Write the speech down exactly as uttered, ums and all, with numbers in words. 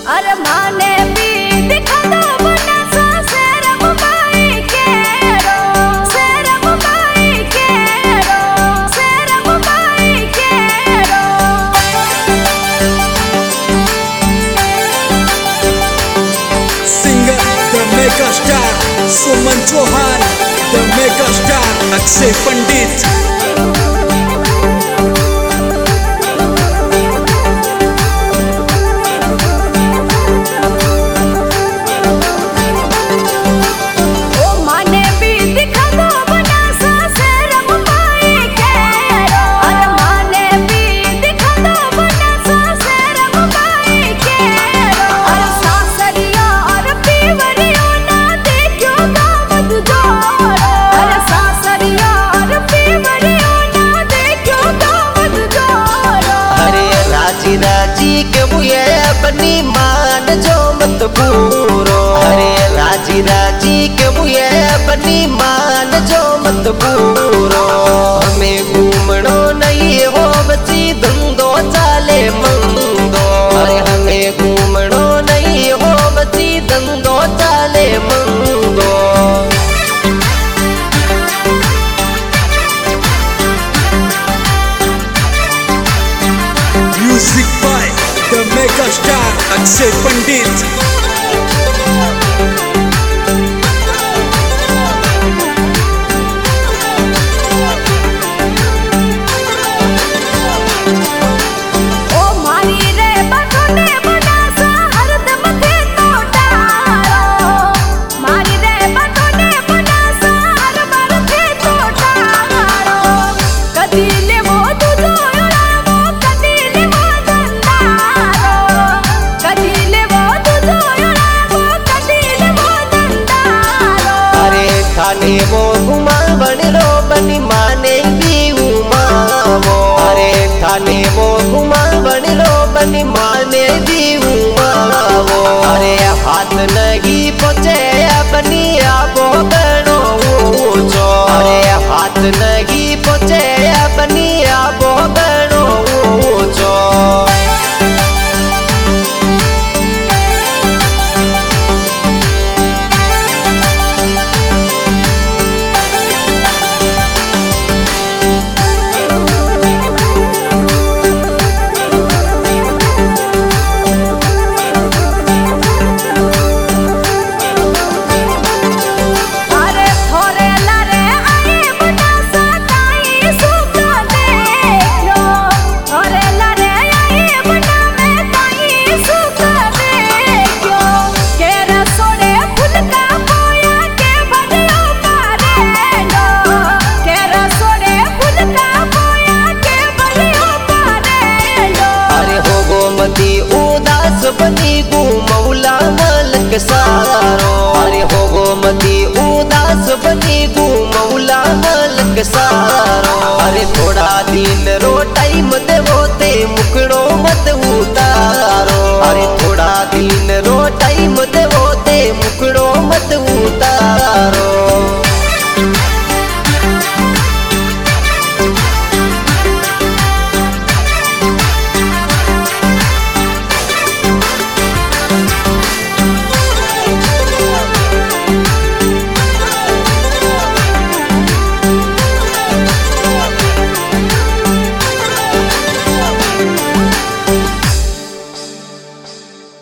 अरे माने भी दिखा दो बना सा शेर मुंबई के रो शेर मुंबई के रो शेर मुंबई के रो। Singer the mega star Suman Chauhan, the mega star Akshay Pandit. राजी के बुए अपनी मान जो मत पूरो। अरे राजी राजी के बुए अपनी मान जो मत पूरो। हमें घूमनो नहीं हो बची धंधो चाले मंदो। अरे हमें घूमनो नहीं हो बची धंधो चाले मंदो। Music by the mega star Akshay Pandit. थाने वो घुमा बनो बनी माने भी उमावो। अरे थाने वो घुमा बनो बनी माने भी उमावो। अरे हाथ नहीं पहुँचे अपनी आबो बनो ऊंचो। अरे हाथ नहीं पहुँचे अपनी आबो बनो ऊंचो। उदास बनी गु मौला मलक सारो। अरे हो गो मती उदास बनी गु मौला मलक सारो। अरे